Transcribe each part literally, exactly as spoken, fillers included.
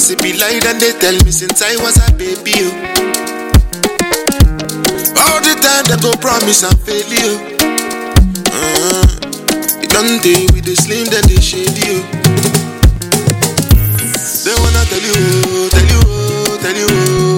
Cause it be lie and they tell me since I was a baby. Oh. All the time they go promise and fail you. Uh, it don't day with the slim then they shade you. They wanna tell you, tell you, tell you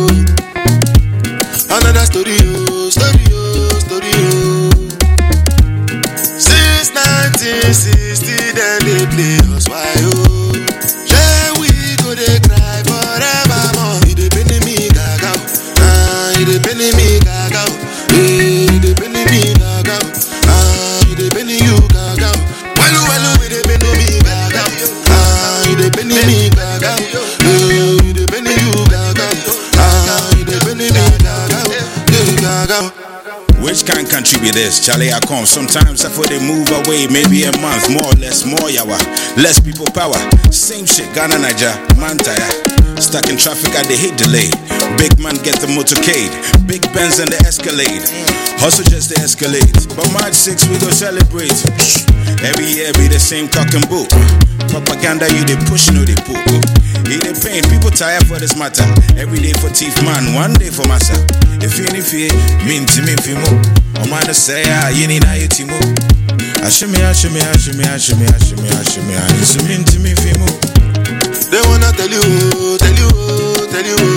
another story, oh, story, oh, story, oh. Since nineteen sixty then they play us why oh. Yeah, we go they cry forevermore. It depend me gaga, ah, it depend me gaga, eh, it depend me gaga, ah, it depend you gaga. Well, well, it depend me gaga, ah, it depend me gaga, eh, it depend you gaga, ah, it depend me gaga, eh, gaga. Which kind of country be this? Charlie, I come. Sometimes I feel they move away, maybe a month, more or less, more yawa. Less people power. Same shit, Ghana, Niger, Mantaya. Stuck in traffic, I they hate delay. Big man get the motorcade. Big Benz and the Escalade. Hustle just the Escalade. But March sixth, we go celebrate. Every year be the same cock and bull. Propaganda, you they push, no they pull. He they pain, people tired for this matter. Every day for teeth man, one day for massa. If you need fear, mean to me fimo. Oh man, say ah, you need a timo. Ashimi, ashimi, ashimi, ashimi, ashimi, ashimi, ashimi, mean to me fimo. They wanna tell you, tell you, tell you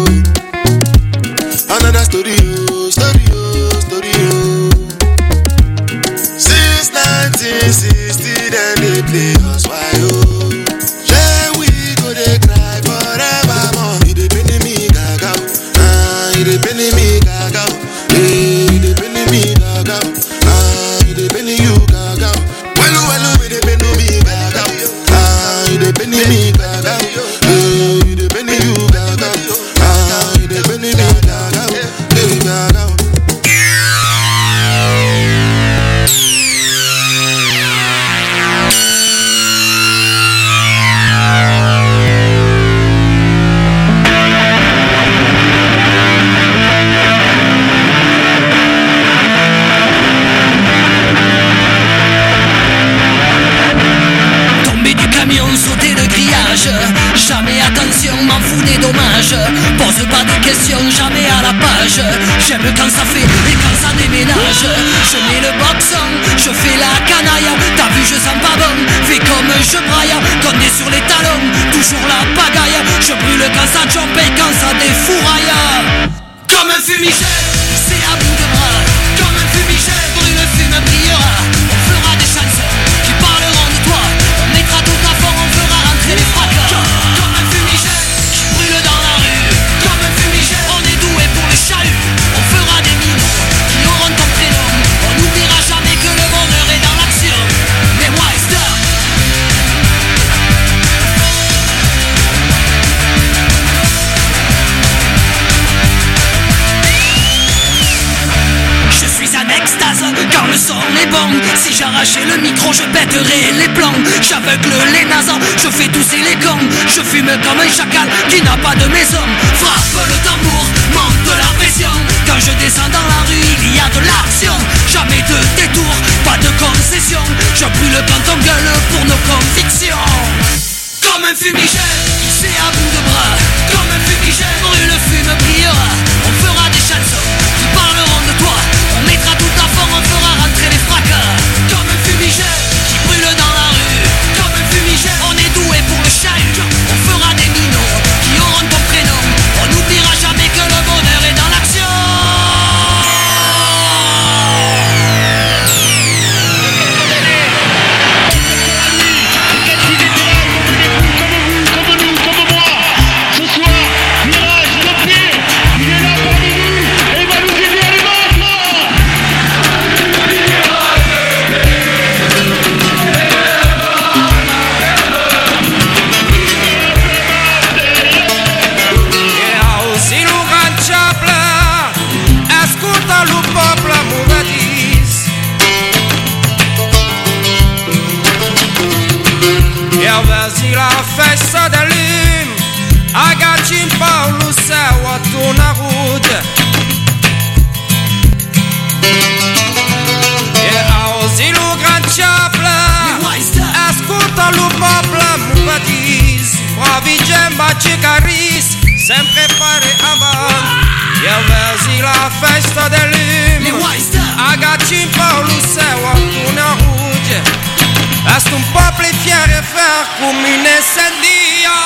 another story, oh, story, oh, story, oh. Since nineteen sixty, then they play us why oh. Yeah, we go they cry forevermore. It depend me gaga, ah, it depend me gaga, eh, it depend me gaga, ah, it depend you gaga. Well, well, it depend me gaga, ah, it depend me gaga, eh, it depend you gaga, ah, it depend me gaga, eh, gaga. Jamais attention, m'en fous des dommages. Pose pas de questions, jamais à la page. J'aime quand ça fait et quand ça déménage. Je mets le boxon, je fais la canaille. T'as vu, je sens pas bon, fais comme je braille. Condé sur les talons, toujours la pagaille. Je brûle quand ça jump et quand ça défouraille. Comme un fumigène, c'est à bout de bras. Comme un fumigène, brûle, fume, brillera. On fera des chansons qui parleront de toi. On mettra tout à fond, on fera rentrer les fracas. Comme un fumigène qui brûle dans la rue. Comme un fumigène, on est doué pour le chahut. On fera des minots qui auront ton prénom. On n'oubliera jamais que le bonheur est dans l'action. Mais moi, stop. Je suis en extase quand le son est bon. Si j'arrachais le micro, je pèterais les plombs. J'aveugle les nazes, je fais tousser les cons. Je fume comme un chacal qui n'a pas de maison. Frappe le tambour, monte la pression. Quand je descends dans la rue, il y a de l'action. Jamais de détour, pas de concession. Je brûle quand on gueule pour nos convictions. Comme un fumigène, c'est à bout de bras. Comme un fumigène, brûle, fume, brillera. On fera des chansons qui parleront de toi. On mettra tout à fond, on fera rentrer les fracas. Comme un fumigène qui brûle dans la rue. Comme un fumigène, on est doué pour le chahut. On fera des minots qui auront ton prénom. On n'oubliera jamais que le bonheur est dans l'action. La festa da lim Agaci în Paulu sau atuna rud E auzi lu gran ciapla Ascolta lu popla mu batiz Bravi gemba cica Caris sempre fare avanti. Io versi la festa dell'Im agacci un po' lo seu a una ruge. Est un peuple fier et frère come un incendio.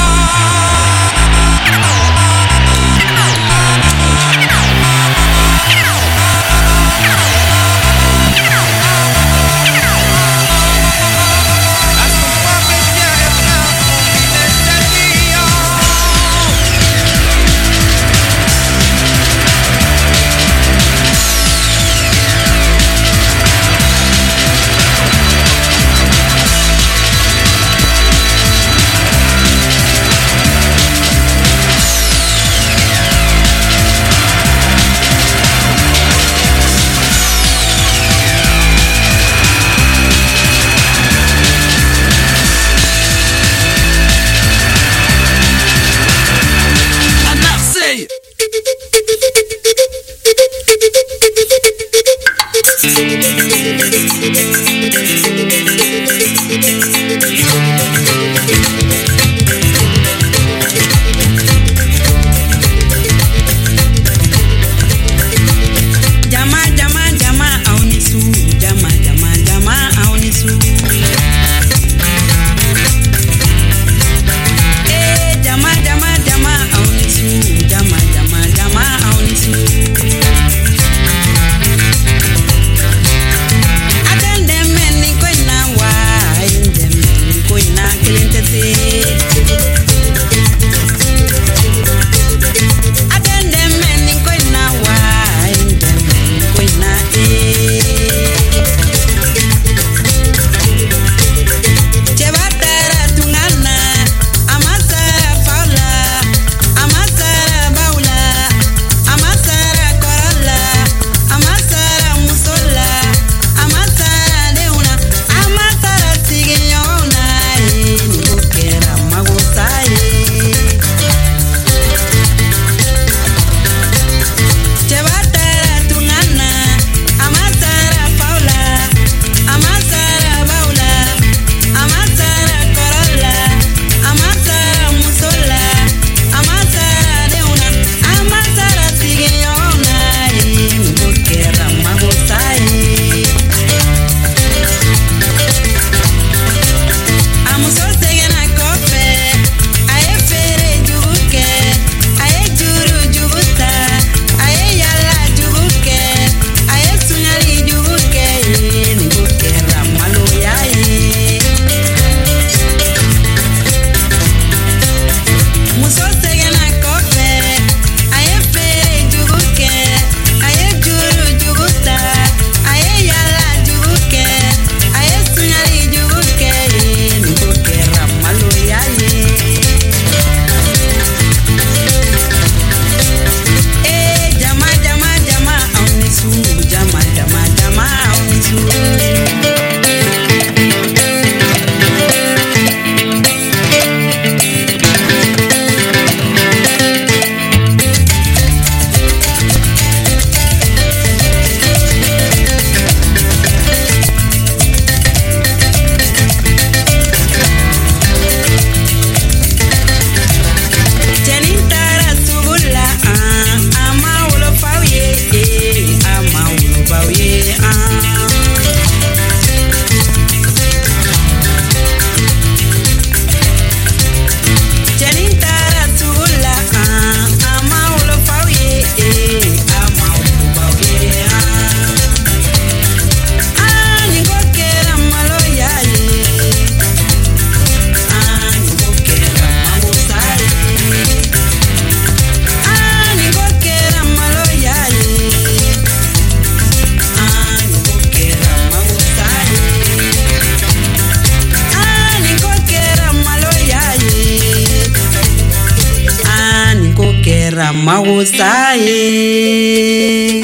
Magusaye.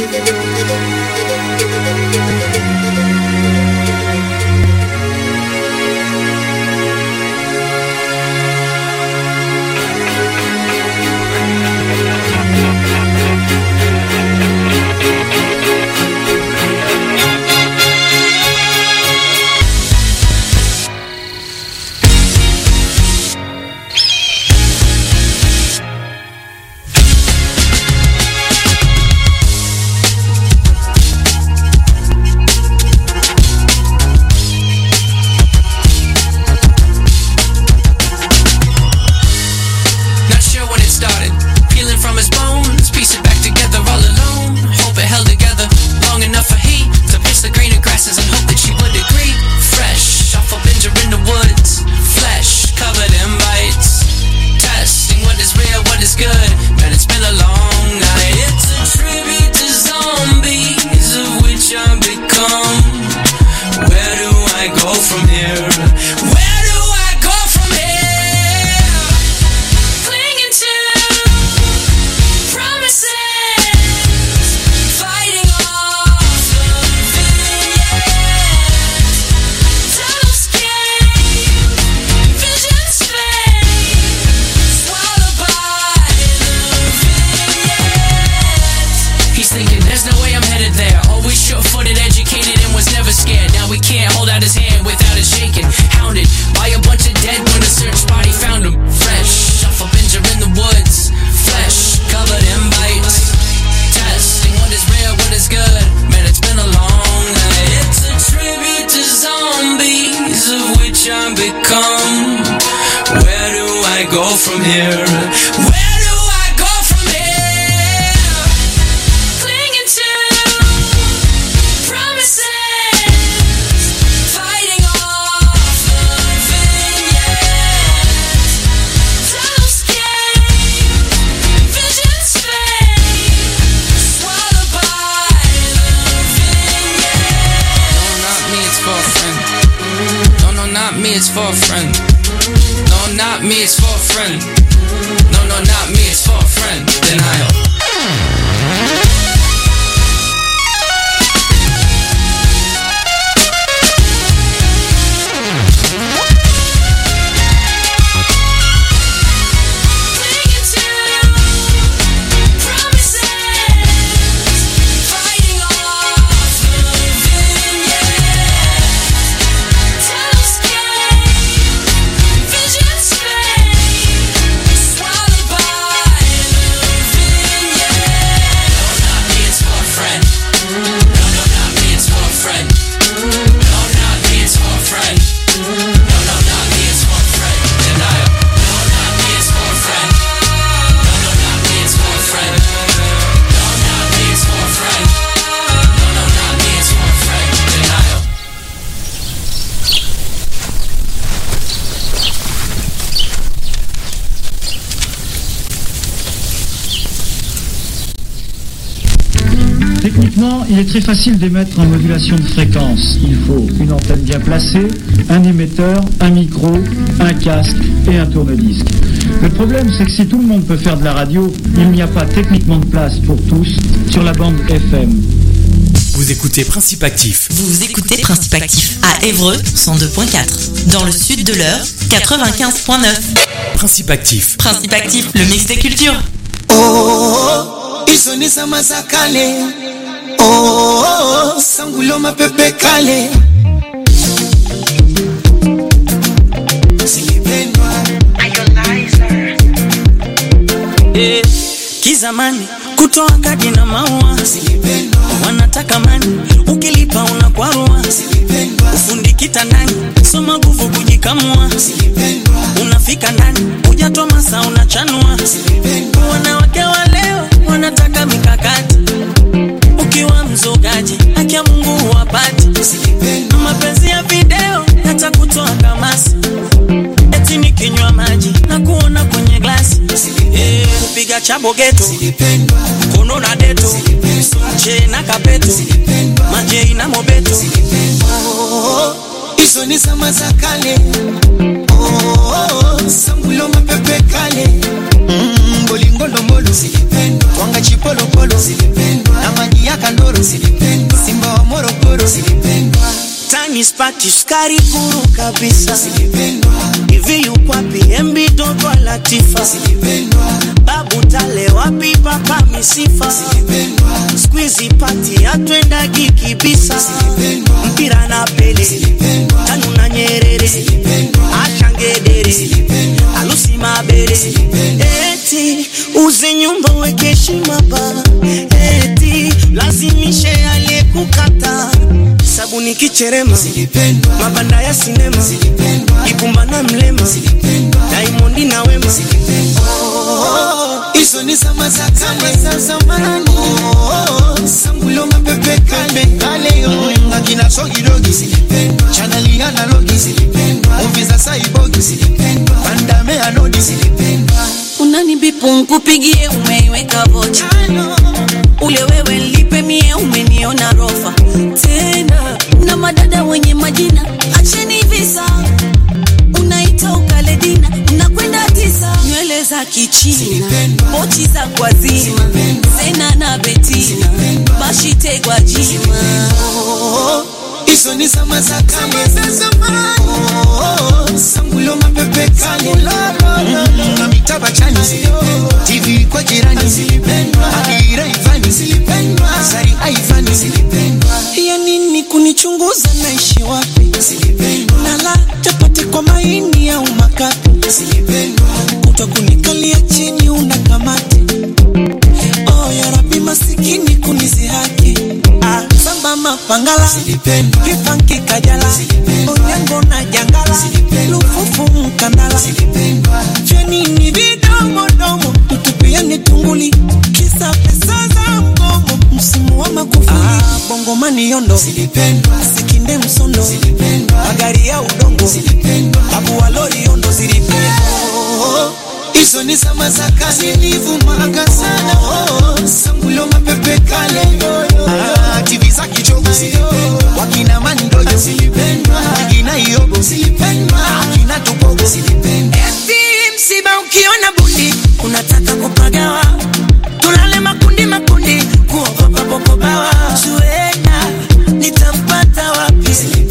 good, man, it's been a long night. It's a tribute to zombies, of which I've become. Where do I go from here? Where do I go from here? Clinging to promises, fighting off the vignettes. Tunnel escape, visions fade, swallowed by the vignettes. He's thinking, there's no way I'm headed there. Always sure-footed, educated, and was never scared. Now we can't hold out his hand without it shaking. Hounded by a bunch of dead when a search body found him. Fresh, off a binger in the woods. Flesh covered in bites. Testing what is real, what is good. Man, it's been a long night. It's a tribute to zombies, of which I've become. Where do I go from here? Where do I go from here? Clinging to promises, fighting off the vignettes. Tunnel escape, visions fade, swallowed by the vignettes. No, not me, it's for a friend. No, no, not me, it's for a friend. No, not me, it's for a friend. No, no, not me, it's for a friend. Denial. Clinging to promises, fighting off the vignettes. Tunnel escape, visions fade, swallowed by the vignettes. No, not me, it's for a friend. No, no, not me, it's for a friend. No, not me, it's for a friend. No, no, not me, it's for a friend. Denial. No, not me, it's for a friend. No, no, not me, it's for a friend. No, not me, it's for a friend. No, no, not me, it's for a friend. Denial. Techniquement, il est très facile d'émettre en modulation de fréquence. Il faut une antenne bien placée, un émetteur, un micro, un casque et un tourne-disque. Le problème, c'est que si tout le monde peut faire de la radio, il n'y a pas techniquement de place pour tous sur la bande F M. Vous écoutez Principe Actif. Vous écoutez Principe Actif à Évreux cent deux point quatre. Dans le sud de l'Eure, quatre-vingt-quinze point neuf. Principe Actif. Principe Actif, le mix des cultures. Oh, hizo ni zama za kale. Oh, sangulo mapepe kale. Silipendwa Eh, kizamani kutoa kadi na maua. Silipendwa Wanataka mani, ukilipa unakwarua. Silipendwa Ufundi kitandani, soma nguvu kujikamua. Silipendwa Unafika ndani, hujatoa masaa unachanua. Silipendwa Wanawake wa leo wanataka mikakati. Ukiwa mzogaji, haki ya Mungu huwapati. Silipendwa Mapenzi ya video yatakutoa kamasi. Eti nikinywa maji na kuona kwenye glasi. Eh, kupiga chabo geto, Silipendwa kono na deto, che na kapeto, maje na mobeto. Oh, hizo ni zama za kale. Oh, sangulo mapepe kale. Mm, bolingo ndombolo silipendwa twanga chipolo polo silipendwa na maji ya kandoro silipendwa simba wa Morogoro silipendwa Tani spati skari kuru kabisa. silipendwa Hivi yuko wapi M B Dogo Latifa? silipendwa Babu Tale wapi papa misifa? silipendwa Squeezy party atwenda kikibisa. silipendwa Mpira na Pele, silipendwa Tanu na Nyerere, silipendwa Ashangedere, silipendwa Alusi Mabere. Eti uze nyumba weke heshima ba. Eti lazimishe aliyekukata. Sabuni kicherema, silipendwa mabanda ya sinema, silipendwa Ikumba na Mlema, silipendwa Diamond na Wema. Oh, hizo ni zama za kale za zamani. Oh, sangulo mapepe kale kale yo akina sogidogi silipendwa chaneli analogi silipendwa movie za saibogi silipendwa pandame anodi silipendwa Unani sipu nkupigie umeiweka vocha. Ule wewe lipe mie umeniona rofa. Tena na madada wenye majina acheni visa. Unaita ukaledina unakwenda tisa. Nywele za kichina mochi za kwa zima. Sena na betina bashite kwa jima. Iso ni sama za kale. Oh, sangulo mapepe kale. Na mitaba chani T V kwa jirani. Adira ifani Sari haifani. Ya nini kunichunguza naishi wapi? Nala chapati kwa maini au makapi. Utakunikalia chini unakamati. Oh ya Rabbi masikini kunizihaki. Ah, samba mapangala kipanki kajala onyango na jangala lufufu mkandala cheni ni vidomo domo tutupiane tunguli kisa pesa za mgomo msimu wa makufuli. Ah, bongo mani yondo sikinde msondo magari ya udongo tabu wa lori yondo zilipendwa. Iso ni sama za kazi nivumanga sana. Oh, sangulo mapepe kale. Ah, T V za kichogo wakina mandojo wakina iyogo wakina tupogo. Eti msiba ukiona bundi unataka kupagawa. Tulale makundi makundi kuogopa popo bawa. Zuena nitampata wapi?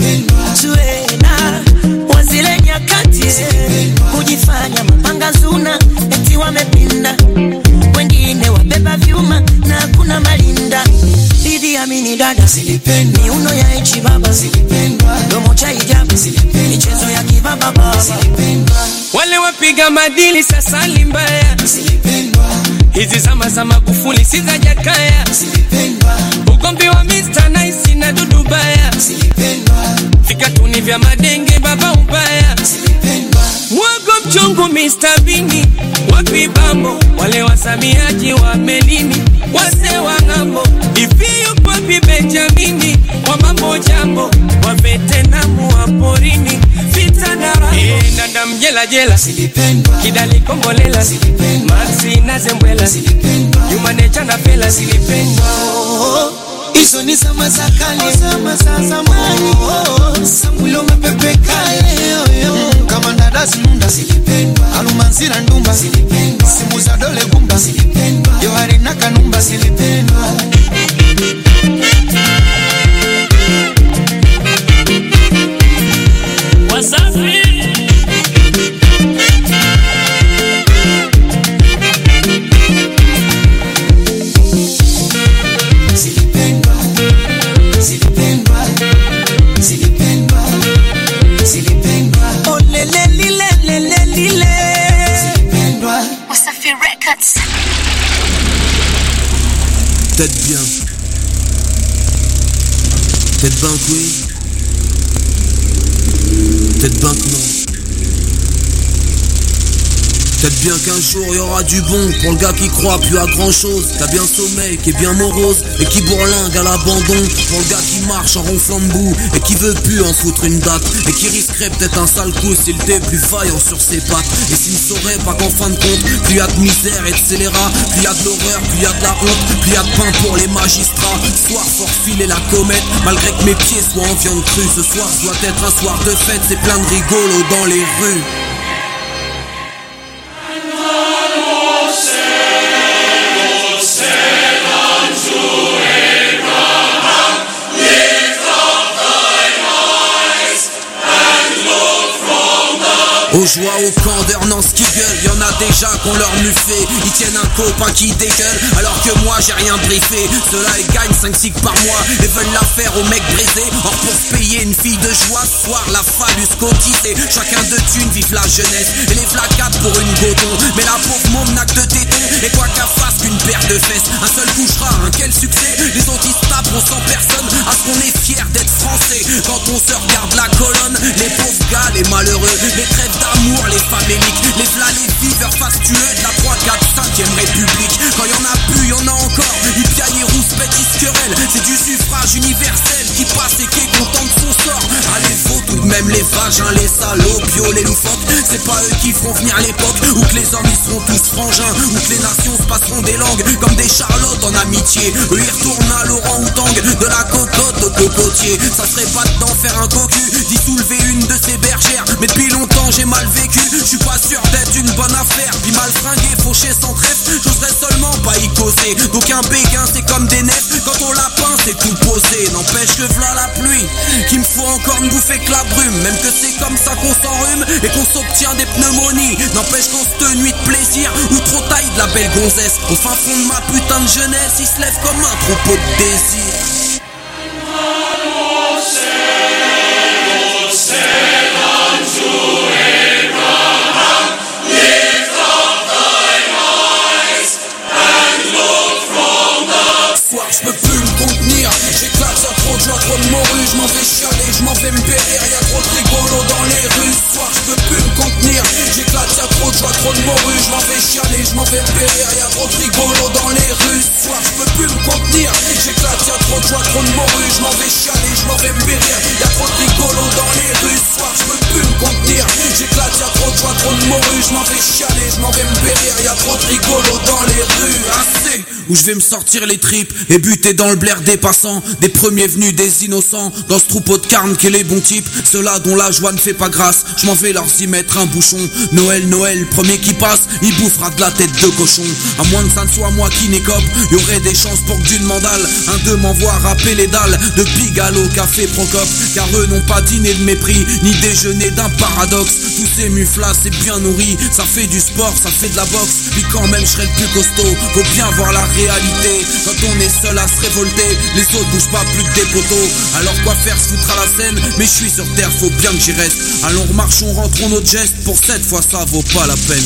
Zuena wazile nyakati kujifanya mapanga zuna eti wamepinda. Wengine wabeba vyuma na kuna malinda. Didi amini dada ni uno ya echi baba. Domo cha hijabu michezo ya kibaba baba. Wale wapiga madili sasa limbaya. Hizi zama za Magufuli si za Jakaya. Ugombi wa mister Nice na Dudu Baya. Vikatuni vya madenge baba ubaya. Wago mchongo mister Bini. Wapi bambo wale wasamiaji wa melini. Wase wa ngambo ifiyo kwapi Benjamini. Wa mambo jambo wa vetenamu wa porini. Vita nara e, nanda mjela jela Kidali kombolela Maxi na zembwela Yumanecha na pela silipendwa. Iso ni sama za kale. Sama za zamani. Oh, sangulo mapepe kale. Kama ndadasi nunda Alumanzira ndumba simu za dole gumba. Johari na kanumba silipendwa. Wasafi Silipendwa. Silipendwa. Silipendwa. Silipendwa. oh lele lile lele lile Silipendwa. Wasafi Records. Tête bien. Tête banque oui. Tête banque non. Peut-être bien qu'un jour y aura du bon pour le gars qui croit plus à grand chose. T'as bien sommeil, qui est bien morose et qui bourlingue à l'abandon. Pour le gars qui marche en ronflant de boue et qui veut plus en foutre une date. Et qui risquerait peut-être un sale coup s'il était plus vaillant sur ses pattes. Et s'il saurait pas qu'en fin de compte, plus y a de misère et de scélérat, plus y a de l'horreur, plus y a de la honte, plus y a de pain pour les magistrats. Soir fort filer la comète, malgré que mes pieds soient en viande crue. Ce soir doit être un soir de fête, c'est plein de rigolos dans les rues. Aux joies, aux candeurs, non ce qui gueule, y'en a déjà qu'on leur muffé. Ils tiennent un copain qui dégueule, alors que moi j'ai rien briefé. Ceux-là ils gagnent cinq six par mois et veulent la faire au mec brisé. Or pour se payer une fille de joie, ce soir la phallus cotisée. Chacun de thunes, vive la jeunesse et les flacades pour une godon. Mais la pauvre môme n'a que de tétons et quoi qu'à fasse qu'une paire de fesses. Un seul couchera, un quel succès. Les autres ils se tapent, on sent personne. À ce qu'on est fier d'être français. Quand on se regarde la colonne, les pauvres gars, les malheureux, les trêves d'amour, les faméliques, les v'là les viveurs fastueux de la trois, quatre, cinquième République. Quand y'en a plus, y'en a encore. Ipiani, rouspète, isquerelle. C'est du suffrage universel qui passe et qui est content de son sort. Allez, faut tout de même les vagins, les salauds, les loufoques. C'est pas eux qui feront venir l'époque où que les hommes ils seront tous frangins, où que les nations se passeront des langues comme des charlottes en amitié. Eux ils retournent à l'orang-outang, de la cocotte au cocotier. Ça serait pas d'en faire un cocu, d'y soulever une de ces bergères. Mais depuis longtemps j'ai mal vécu, je suis pas sûr d'être une bonne affaire. Puis mal fringué, fauché sans trèfle, j'oserais seulement pas y causer. Donc un béguin c'est comme des nefs, quand on lapin c'est tout posé. N'empêche que v'là la pluie, qu'il me faut encore me bouffer que la brume. Même que c'est comme ça qu'on s'enrhume et qu'on s'obtient des pneumonies. N'empêche qu'on se nuit de plaisir ou trop taille de la belle gonzesse. Au fin fond de ma putain de jeunesse, il se lève comme un troupeau de désir. Je peux plus me contenir, j'éclate, y'a trop de joie, trop de morue. Je m'en vais chialer, je m'en vais me périr, y'a trop de rigolo dans les rues. Ce soir je peux plus me contenir, j'éclate, y'a trop de joie, trop de morue. Je m'en vais chialer, je m'en vais me périr, y'a trop de rigolo dans les rues. Ce soir je peux plus me contenir, j'éclate, y'a trop de joie, trop de morue. Je m'en vais chialer, je m'en vais me périr, y'a trop de rigolo dans les rues. Ce soir je peux plus me contenir, j'éclate, y'a trop de joie, trop de morue. Je m'en vais chialer, je m'en vais me périr, y'a trop de rigolo dans les rues. Assez où je vais me sortir les tripes et buter dans le blaire des passants, des premiers venus, des innocents, dans ce troupeau de carne qu'est les bons types, ceux-là dont la joie ne fait pas grâce. Je m'en vais leur y mettre un bouchon. Noël, Noël, premier qui passe, il bouffera de la tête de cochon. À moins que ça ne soit moi qui n'écope, y aurait des chances pour que d'une mandale, un d'eux m'envoie râper les dalles de Pigalle au café Procope. Car eux n'ont pas dîné de mépris, ni déjeuner d'un paradoxe. Tous ces muflas, c'est bien nourri, ça fait du sport, ça fait de la boxe. Puis quand même je serai le plus costaud, faut bien voir la réalité. Quand on est seul à se révolter, les autres bougent pas plus que des poteaux. Alors quoi faire, se foutre à la scène, mais je suis sur terre, faut bien que j'y reste. Allons remarchons, rentrons notre geste, pour cette fois ça vaut pas la peine.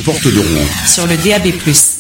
Porte de Rouen. Sur le D A B plus.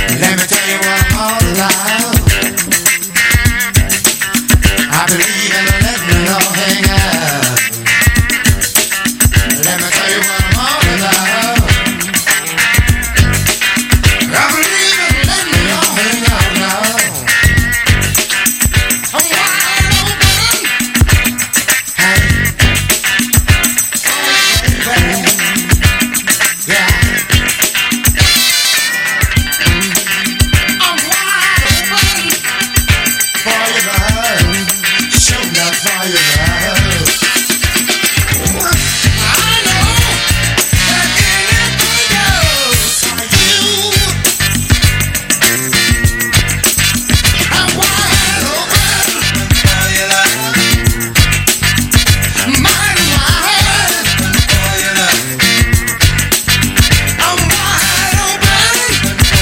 I believe in love.